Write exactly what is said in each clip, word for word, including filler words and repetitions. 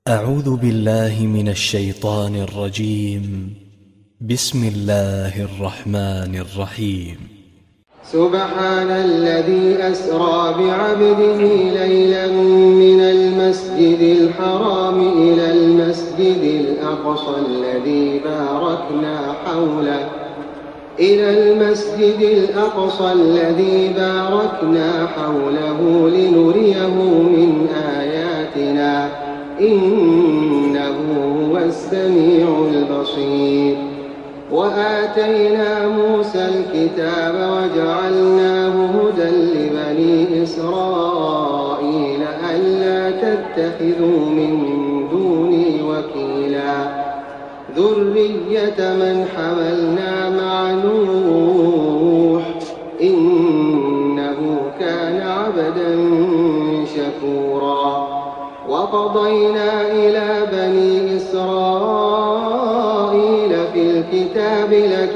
أعوذ بالله من الشيطان الرجيم. بسم الله الرحمن الرحيم. سبحان الذي أسرى بعبده ليلا من المسجد الحرام إلى المسجد الأقصى الذي باركنا حوله إلى المسجد الأقصى الذي باركنا حوله لنريه من آياتنا إنه هو السميع البصير. وآتينا موسى الكتاب وجعلناه هدى لبني إسرائيل ألا تتخذوا من دوني وكيلا ذرية من حملنا مع نوح إنه كان عبدا شكورا. وقضينا إلى بني إسرائيل في الكتاب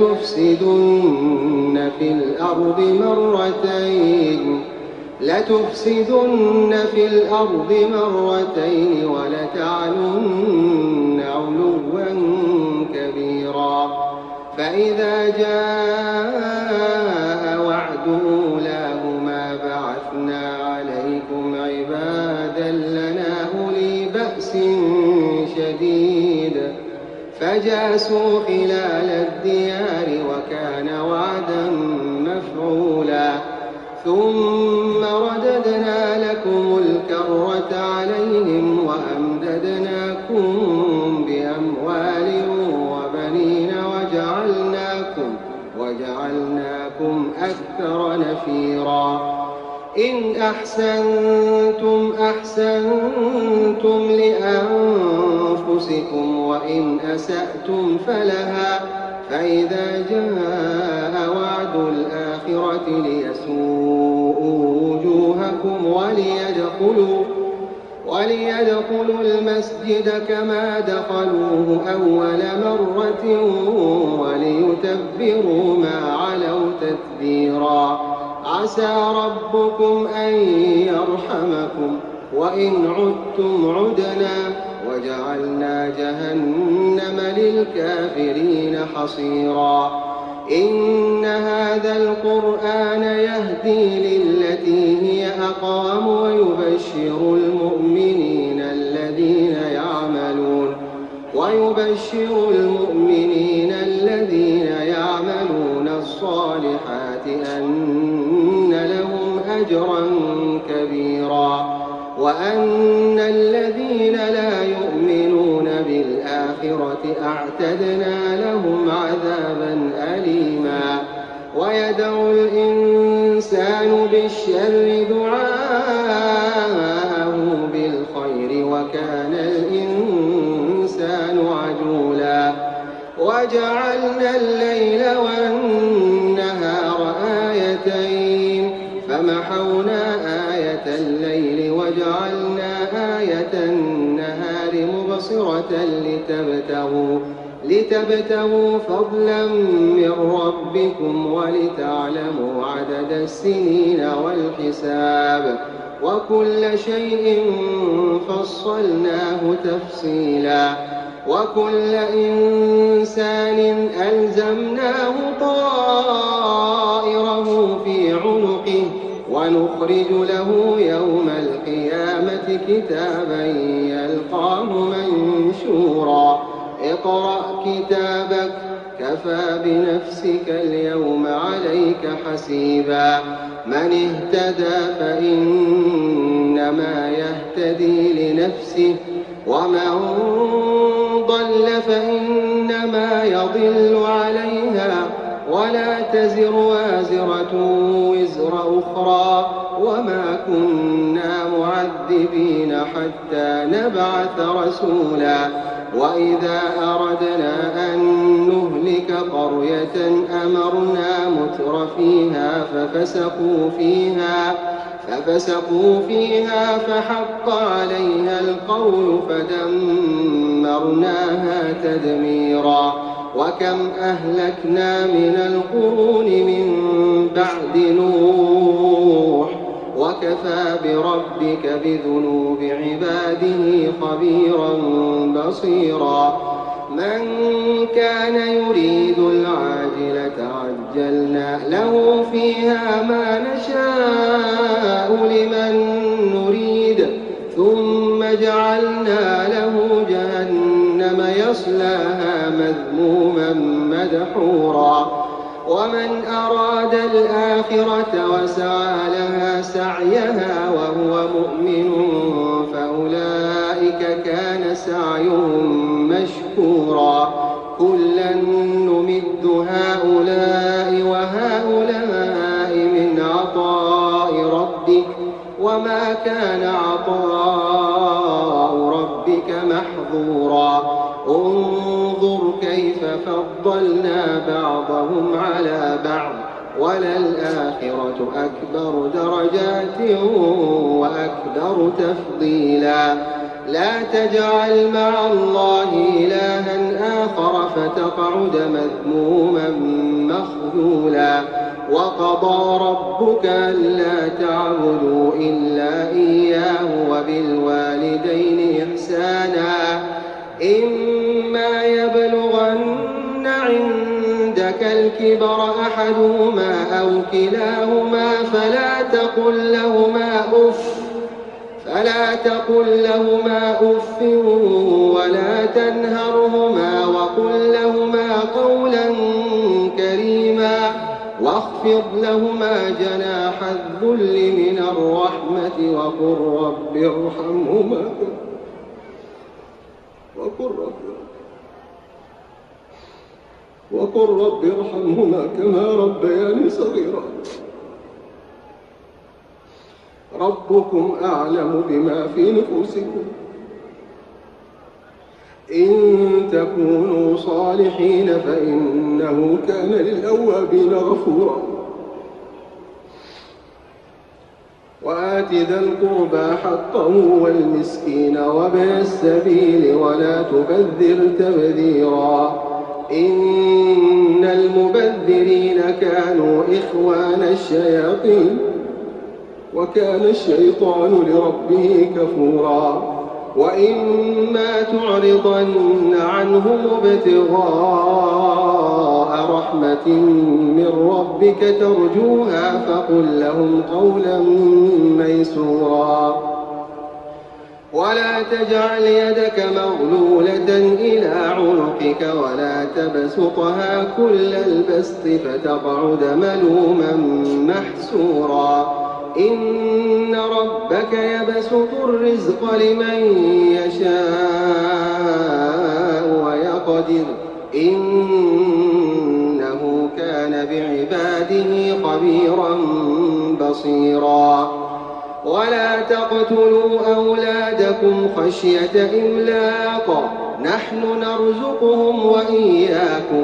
لتفسدن في الأرض مرتين لتفسدن في الأرض مرتين ولتعلن علوا كبيرا. فإذا جاء وعد أولاهما بعثنا عليكم عبادا لنا أولي بأس شديد فجاسوا خلال الديار وكان وعدا مفعولا. ثم رددنا لكم الكرة عليهم وأمددناكم بأموال وبنين وجعلناكم, وجعلناكم أكثر نفيرا. إن أحسنتم أحسنتم لأنفسكم وإن أسأتم فلها. فإذا جاء وعد الآخرة ليسوءوا وجوهكم وليدخلوا, وليدخلوا المسجد كما دخلوه أول مرة وليتبروا ما علوا تتبيرا. عسى ربكم أن يرحمكم وإن عدتم عدنا وجعلنا جهنم للكافرين حصيرا. إن هذا القرآن يهدي للتي هي أقوم ويبشر المؤمنين الذين يعملون ويبشر المؤمنين الذين يعملون الصالحات أن لهم أجرا كبيرا وأن الذين لا يؤمنون بالآخرة أعتدنا لهم عذابا أليما. ويدعو الإنسان بالشر دعاءه بالخير وكان الإنسان عجولا. وجعلنا الليل والنهار آيتين فمحونا آية الليل وجعلنا آية النهار مبصرة لتبتغوا, لتبتغوا فضلا من ربكم ولتعلموا عدد السنين والحساب وكل شيء فصلناه تفصيلا. وكل إنسان ألزمناه طائره في عنقه ونخرج له يوم القيامة كتابا يلقاه منشورا. اقرأ كتابك كفى بنفسك اليوم عليك حسيبا. من اهتدى فإنما يهتدي لنفسه ومن ضل فإنما يضل عليها ولا تزر وازرة وزر أخرى وما كنا معذبين حتى نبعث رسولا. وإذا أردنا أن نهلك قرية أمرنا متر فيها ففسقوا فيها ففسقوا فيها فحق عليها القول فدمرناها تدميرا. وكم أهلكنا من القرون من بعد نوح وكم وكفى بربك بذنوب عباده خبيرا بصيرا من كان يريد العاجلة عجلنا له فيها ما نشاء لمن نريد ثم جعلنا له جهنم يصلاها مذموما مدحورا ومن أراد الآخرة وسعى لها سعيها وهو مؤمن فأولئك كان سعيهم مشكورا كلا نمد هؤلاء وهؤلاء من عطاء ربك وما كان عطاء ربك محظورا انظر كيف فضلنا بعضهم على بعض وللآخرة أكبر درجات وأكبر تفضيلا لا تجعل مع الله إلها آخر فتقعد مذموما مخذولا وقضى ربك ألا تعبدوا إلا إياه وبالوالدين إحسانا إما يبلغن عندك الكبر أحدهما أو كلاهما فلا تقل لهما أف فلا تقل لهما أف ولا تنهرهما وقل لهما قولا كريما واخفض لهما جناح الذل من الرحمة وقل رب ارحمهما وقل رب وقل رب ارحمهما كما ربياني صغيرا ربكم أعلم بما في نفوسكم إن تكونوا صالحين فإنه كان للأوابين غفورا وآت ذا القربى حقه والمسكين وابن السبيل ولا تبذر تبذيرا إن المبذرين كانوا إخوان الشياطين وكان الشيطان لربه كفورا وإما تعرضن عنهم ابتغاء رحمة من ربك ترجوها فقل لهم قولا ميسورا ولا تجعل يدك مغلولة إلى عنقك ولا تبسطها كل البسط فتقعد ملوما محسورا إن ربك يبسط الرزق لمن يشاء ويقدر إنه كان بعباده خبيرا بصيرا ولا تقتلوا أولادكم خشية إملاق نحن نرزقهم وإياكم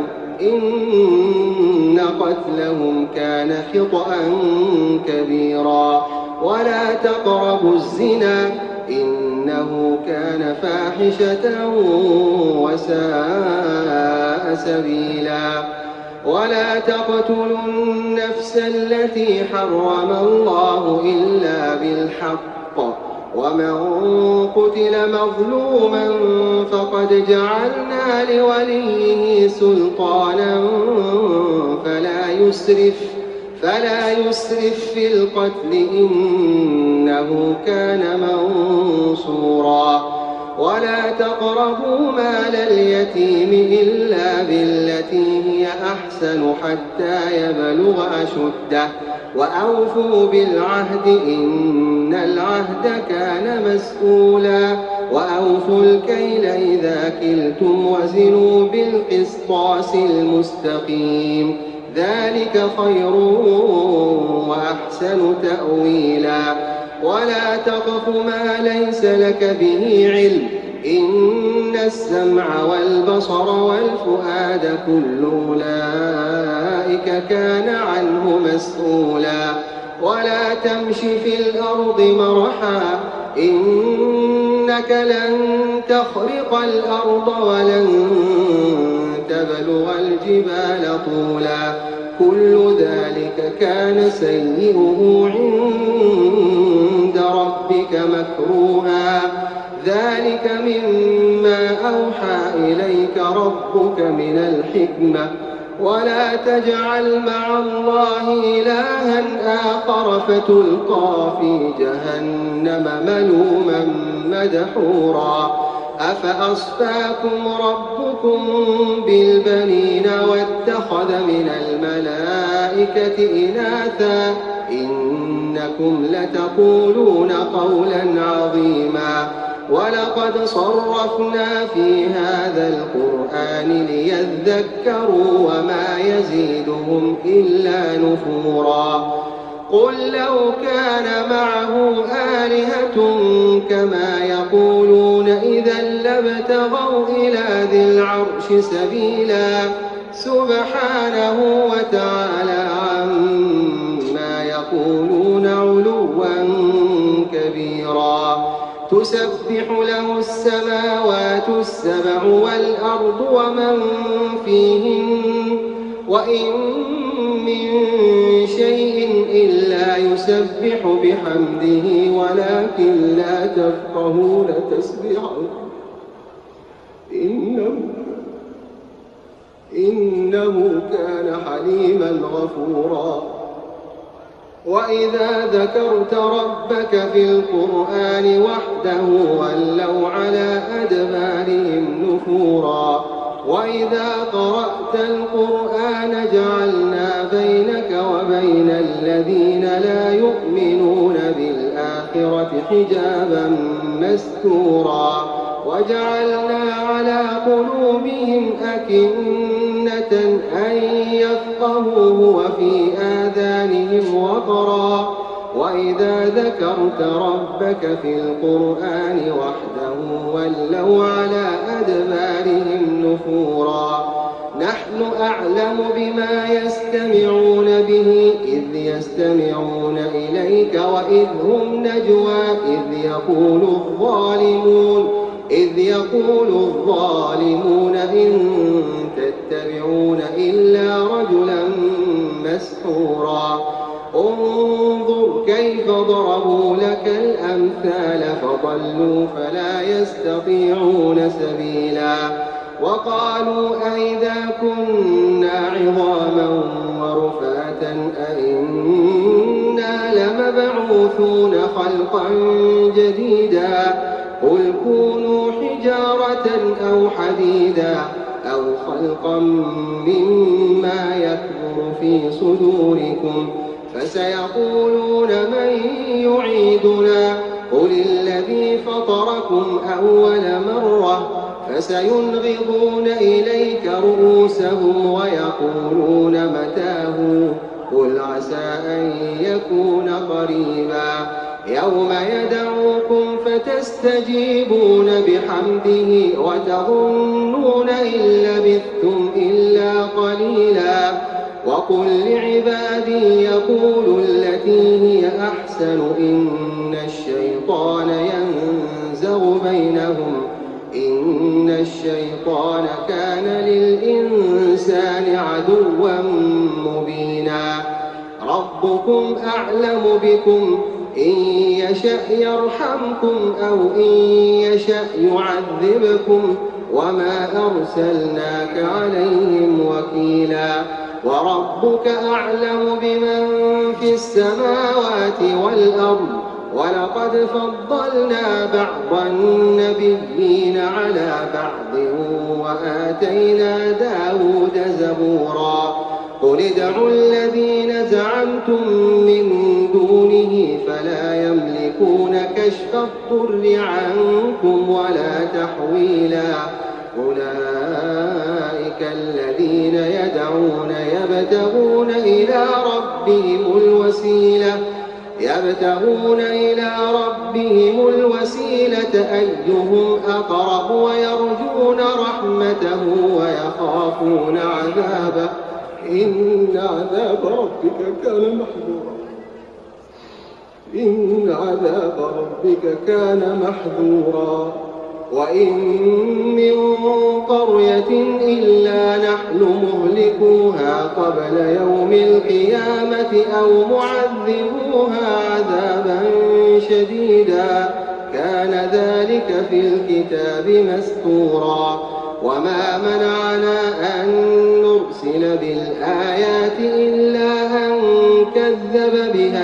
إن قتلهم كان خطأ كبيرا ولا تقربوا الزنا إنه كان فاحشة وساء سبيلا ولا تقتلوا النفس التي حرم الله إلا بالحق ومن قتل مظلوما فقد جعلنا لوليه سلطانا فلا يسرف فلا يسرف في القتل إنه كان منصورا ولا تقربوا مال اليتيم إلا بالتي هي أحسن حتى يبلغ أشده وأوفوا بالعهد إن العهد كان مسؤولا وأوفوا الكيل إذا كلتم وزنوا بالقسطاس المستقيم ذلك خير وأحسن تأويلا ولا تقف ما ليس لك به علم إن السمع والبصر والفؤاد كل أولئك كان عنه مسؤولا ولا تمش في الأرض مرحا إنك لن تخرق الأرض ولن تبلغ الجبال طولا كل ذلك كان سيئه عند ربك مكروها ذلك مما أوحى إليك ربك من الحكمة ولا تجعل مع الله إلها آخر فتلقى في جهنم ملوما مدحورا أفأصفاكم ربكم بالبنين واتخذ من الملائكة إناثا إنكم لتقولون قولا عظيما ولقد صرفنا في هذا القرآن ليذكروا وما يزيدهم إلا نفورا قل لو كان معه آلهة كما يقولون إذا لابتغوا إلى ذي العرش سبيلا سبحانه وتعالى عما يقولون علوا كبيرا تسبح له السماوات السبع والأرض ومن فيهن وإن من شيء إلا يسبح بحمده ولكن لا تفقهون تسبيحهم إنه, إنه كان حليما غفورا وإذا ذكرت ربك في القرآن وحده ولوا على أدبارهم نفورا وإذا قرأت القرآن جعلنا بينك وبين الذين لا يؤمنون بالآخرة حجابا مستورا وجعلنا على قلوبهم أكنة أن يفقهوه وفي آذانهم وقرا وإذا ذكرت ربك في القرآن وحده ولوا على أدبارهم نفورا نحن أعلم بما يستمعون به إذ يستمعون إليك وإذ هم نجوى إذ يقول الظالمون إذ يقول الظالمون إن تتبعون إلا رجلا مسحورا انظر كيف ضربوا لك الأمثال فضلوا فلا يستطيعون سبيلا وقالوا أئذا كنا عظاما ورفاتا أئنا لمبعوثون خلقا جديدا قل كونوا حجارة أو حديدا أو خلقا مما يكبر في صدوركم فسيقولون من يعيدنا قل الذي فطركم أول مرة فسينغضون إليك رؤوسهم ويقولون متاه قل عسى أن يكون قريبا يوم يدعوكم فتستجيبون بحمده وتظنون إن لبثتم إلا قليلا وقل لعبادي يقولوا التي هي أحسن إن الشيطان ينزغ بينهم إن الشيطان كان للإنسان عدوا مبينا ربكم أعلم بكم إن يشأ يرحمكم أو إن يشأ يعذبكم وما أرسلناك عليهم وكيلا وربك أعلم بمن في السماوات والأرض ولقد فضلنا بعض النبيين على بعض وآتينا داود زبورا قل ادعوا الذين زعمتم من دونه فلا يملكون كشف الضر عنكم ولا تحويلا أولئك الذين يدعون يبتغون إلى ربهم الوسيلة يبتغون إلى ربهم الوسيلة أيهم أقرب ويرجون رحمته ويخافون عذابه إن عذاب ربك كان محذورا إن عذاب ربك كان محذورا وإن من قرية إلا نحن مهلكوها قبل يوم القيامة أو معذبوها عذابا شديدا كان ذلك في الكتاب مسطورا. وما منعنا أن نرسل بالآيات إلا أن كذب بها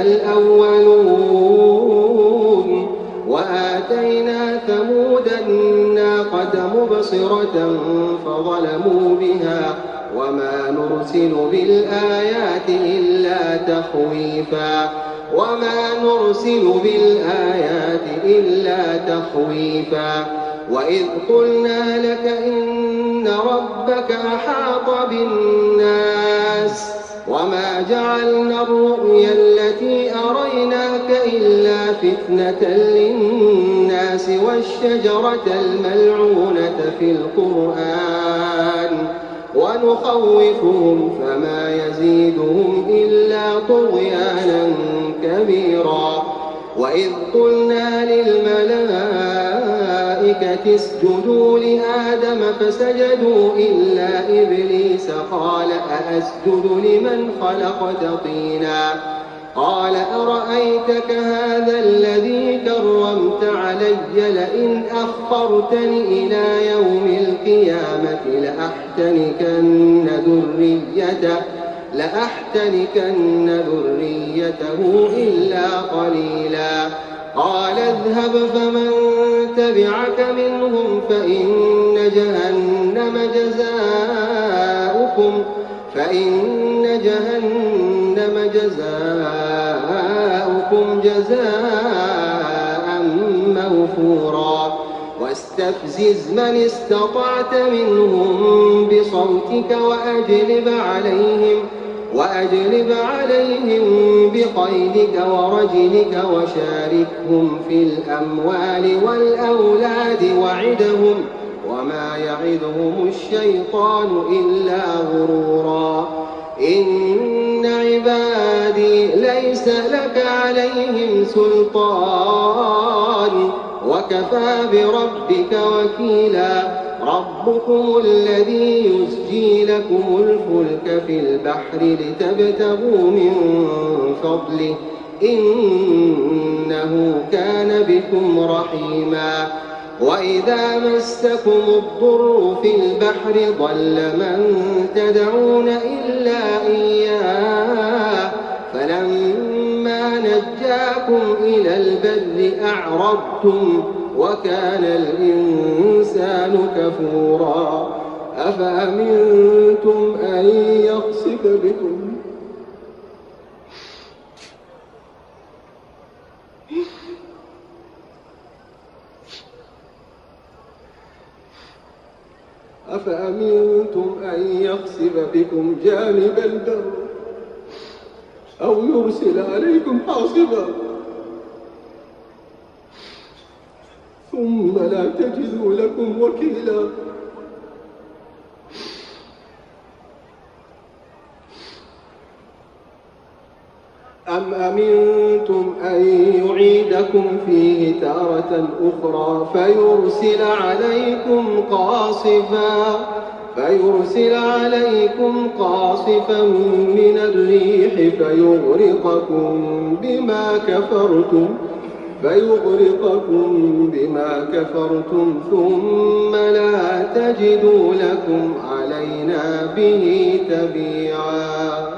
الأولون وآتينا ثمود الناقة مبصرة فظلموا بها وما نرسل بالآيات إلا تخويفا وما نرسل بالآيات إلا تخويفا. وإذ قلنا لك إن ربك أحاط بالناس وما جعلنا الرؤيا التي أريناك إلا فتنة للناس والشجرة الملعونة في القرآن ونخوفهم فما يزيدهم إلا طغيانا كبيرا. وإذ قلنا للملائكة اسجدوا لآدم فسجدوا إلا إبليس قال أأسجد لمن خلقت طينا قال أرأيتك هذا الذي كرمت علي لئن أخرتني إلى يوم القيامة لأحتنكن ذريته لأحتنكن ذريته إلا قليلا. قال اذهب فمن تبعك منهم فإن جهنم جزاؤكم فإن جهنم جزاؤكم جزاء موفورا. واستفزز من استطعت منهم بصوتك وأجلب عليهم وأجلب عليهم بخيلك ورجلك وشاركهم في الأموال والأولاد وعدهم وما يعدهم الشيطان إلا غرورا. إن عبادي ليس لك عليهم سلطان وكفى بربك وكيلا. ربكم الذي يزجي لكم الفلك في البحر لتبتغوا من فضله إنه كان بكم رحيما. وإذا مسكم الضر في البحر ضل من تدعون إلا إياه فلما نجاكم إلى البر أعرضتم وكان الإنسان كفورا. أفأمنتم أن يخسف بكم أفأمنتم أن يخسف بكم جانب البر أو يرسل عليكم حاصبا ثم لا تجدوا لكم وكيلا. أم أمنتم أن يعيدكم فيه تارة أخرى فيرسل عليكم قاصفا فيرسل عليكم قاصفا من الريح فيغرقكم بما كفرتم فيغرقكم بما كفرتم ثم لا تجدوا لكم علينا به تبيعا.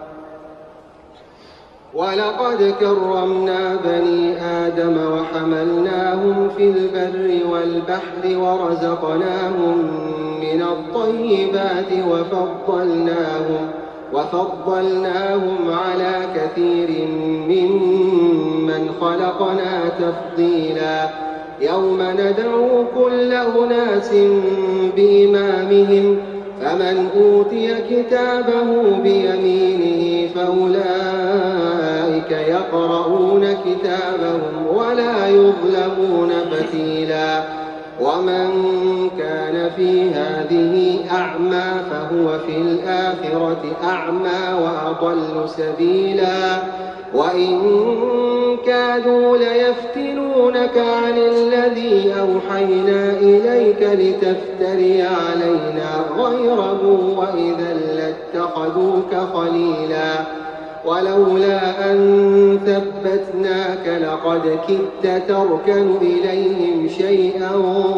ولقد كرمنا بني آدم وحملناهم في البر والبحر ورزقناهم من الطيبات وفضلناهم وفضلناهم على كثير ممن خلقنا تفضيلا. يوم ندعو كل أناس بإمامهم فمن أوتي كتابه بيمينه فأولئك يقرؤون كتابهم ولا يظلمون فتيلا. ومن كان في هذه أعمى فهو في الآخرة أعمى وأضل سبيلا. وإن كادوا ليفتنونك عن الذي أوحينا إليك لتفتري علينا غيره وإذا لاتخذوك خليلا ولولا أن ثبتناك لقد كدت تركن إليهم شيئا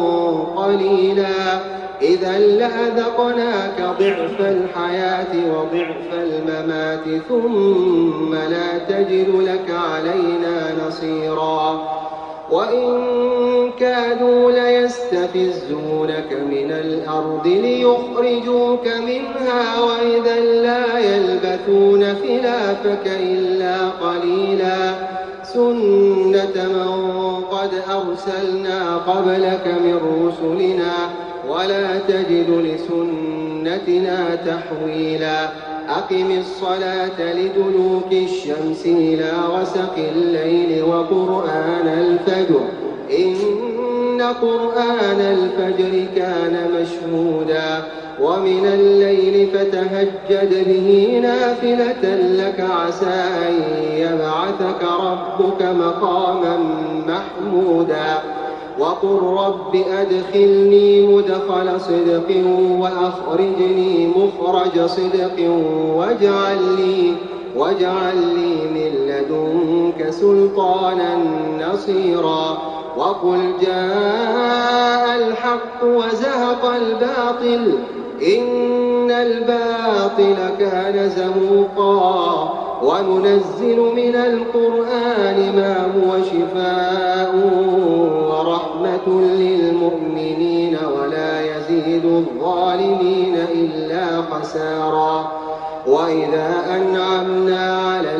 قليلا إذا لأذقناك ضعف الحياة وضعف الممات ثم لا تجد لك علينا نصيرا وإن كادوا ليستفزونك من الأرض ليخرجوك منها وإذا لا يلبثون خلافك إلا قليلا سنة من قد أرسلنا قبلك من رسلنا ولا تجد لسنتنا تحويلا أقم الصلاة لدلوك الشمس إلى غسق الليل وقرآن الفجر إن قرآن الفجر كان مشهودا ومن الليل فتهجد به نافلة لك عسى أن يبعثك ربك مقاما محمودا وقل رب أدخلني مدخل صدق وأخرجني مخرج صدق واجعل لي, واجعل لي من لدنك سلطانا نصيرا وقل جاء الحق وزهق الباطل إن الباطل كان زهوقا وننزل من القرآن ما هو شفاء ورحمة للمؤمنين ولا يزيد الظالمين إلا خسارا وإذا أنعمنا على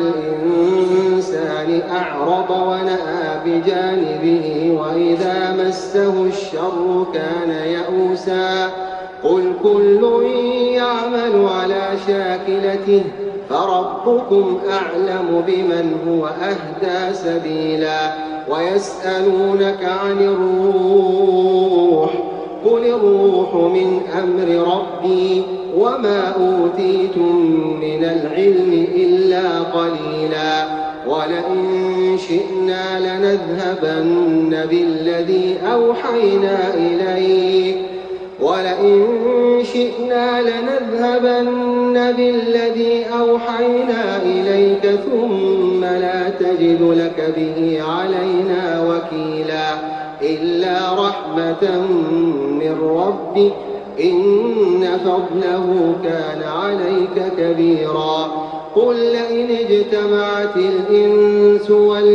الإنسان أعرض ونأى بجانبه وإذا مسه الشر كان يئوسا قل كل يعمل على شاكلته فربكم أعلم بمن هو أهدى سبيلا ويسألونك عن الروح قل الروح من أمر ربي وما أوتيتم من العلم إلا قليلا ولئن شئنا لنذهبن بالذي أوحينا إليك ولئن شئنا لنذهبن بالذي أوحينا إليك ثم لا تجد لك به علينا وكيلا إلا رحمة من ربك إن فضله كان عليك كبيرا قل لئن اجتمعت الإنس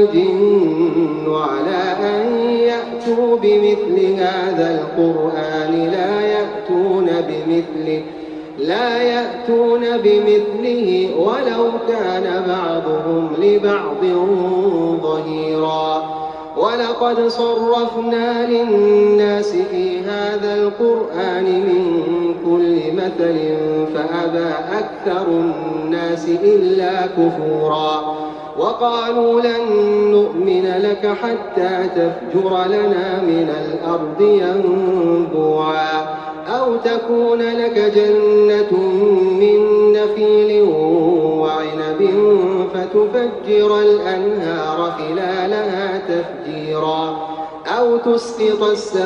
والجن على أن يأتوا بمثل هذا القرآن لا يأتون بمثله لا يأتون بمثله ولو كان بعضهم لبعض ظهيرا ولقد صرفنا للناس في هذا القرآن من كل مثل فأبى أكثر الناس إلا كفورا وقالوا لن نؤمن لك حتى تفجر لنا من الأرض ينبوعا أو تكون لك جنة من نخيل وعنب فتفجر الأنهار خلالها تفجيرا أو تسقط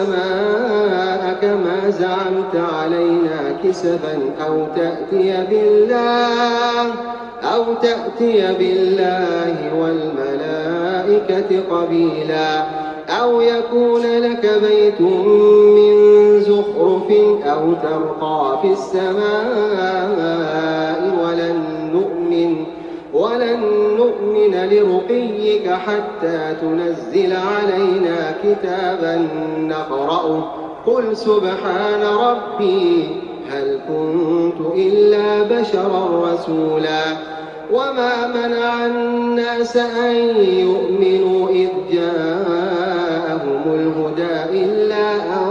السماء كما زعمت علينا كسفا أو تأتي بالله أو تأتي بالله والملائكة قبيلا أو يكون لك بيت من زخرف أو ترقى في السماء ولن نؤمن ولن نؤمن لرقيك حتى تنزل علينا كتابا نقرأه قل سبحان ربي هل كنت إلا بشرا رسولا وما منع الناس أن يؤمنوا إذ جاءهم الهدى إلا أن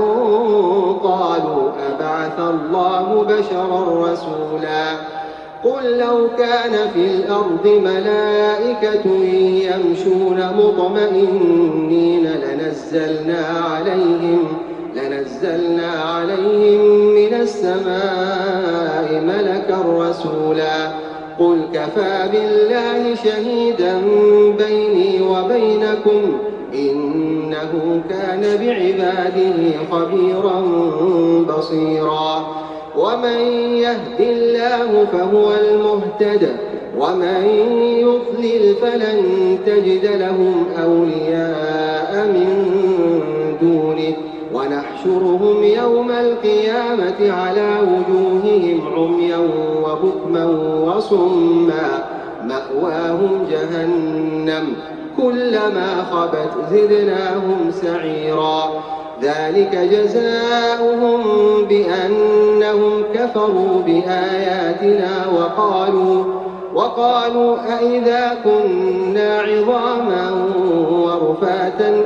قالوا أبعث الله بشرا رسولا قل لو كان في الأرض ملائكة يمشون مطمئنين لنزلنا عليهم لنزلنا عليهم من السماء ملكا رسولا قل كفى بالله شهيدا بيني وبينكم إنه كان بعباده خبيرا بصيرا ومن يهد الله فهو المهتد ومن يضلل فلن تجد لهم أولياء من دونه ونحشرهم يوم القيامة على وجوههم عميا وبكما وصما مأواهم جهنم كلما خبت زدناهم سعيرا ذلك جزاؤهم بأنهم كفروا بآياتنا وقالوا وقالوا أئذا كنا عظاما ورفاتا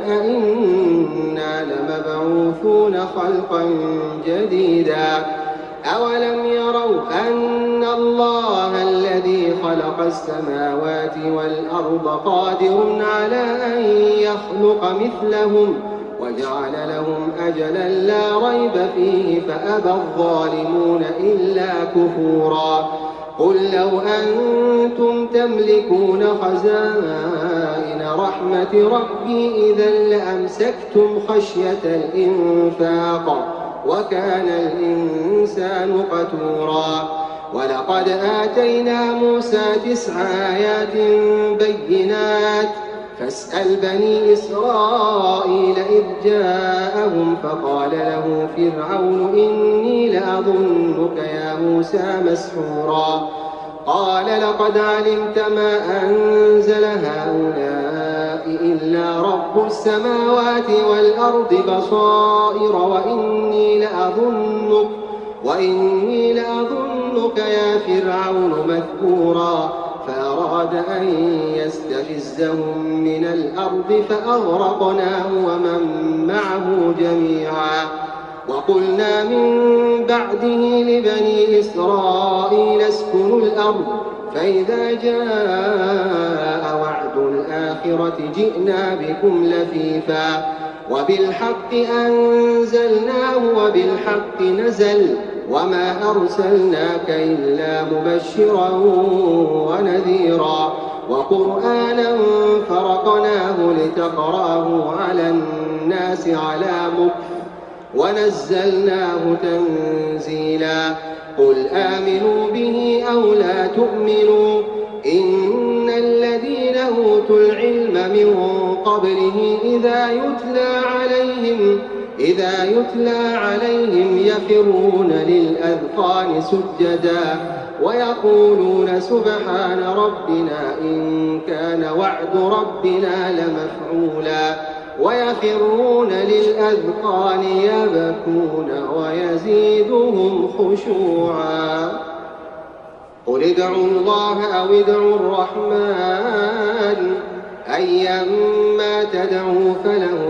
أئنا لمبعوثون خلقا جديدا أولم يروا أن الله الذي خلق السماوات والأرض قادر على أن يخلق مثلهم وجعل لهم أجلا لا ريب فيه فأبى الظالمون إلا كفورا قل لو أنتم تملكون خزائن رحمة ربي إذا لأمسكتم خشية الإنفاق وكان الإنسان قتورا ولقد آتينا موسى تسع آيات بينات فاسأل بني إسرائيل إذ جاءهم فقال له فرعون إني لأظنك يا موسى مسحورا قال لقد علمت ما أنزل هؤلاء إلا رب السماوات والأرض بصائر وإني لأظنك وإني لأظنك يا فرعون مثبورا فأراد أن يستفزهم من الأرض فأغرقناه ومن معه جميعا وقلنا من بعده لبني إسرائيل اسكنوا الأرض فإذا جاء وعد الآخرة جئنا بكم لفيفا وبالحق أنزلناه وبالحق نزل وما أرسلناك إلا مبشرا ونذيرا وقرآنا فرقناه لتقرأه على الناس على مكث ونزلناه تنزيلا قل آمنوا به أو لا تؤمنوا إن الذين أوتوا العلم من قبله إذا يتلى عليهم إذا يتلى عليهم يخرون للأذقان سجدا ويقولون سبحان ربنا إن كان وعد ربنا لمفعولا ويخرون للأذقان يبكون ويزيدهم خشوعا قل ادعوا الله أو ادعوا الرحمن أيما تدعوا فله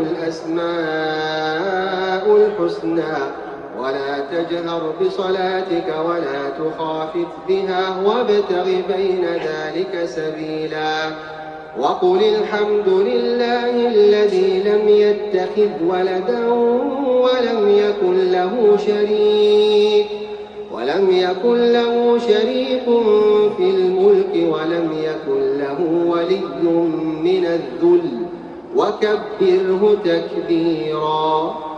الأسماء الحسنى ولا تجهر بصلاتك ولا تخافت بها وابتغ بين ذلك سبيلا وقل الحمد لله الذي لم يتخذ ولدا ولم يكن له شريك ولم يكن له شريك في الملك ولم يكن له ولي من الذل وكبره تكبيرا.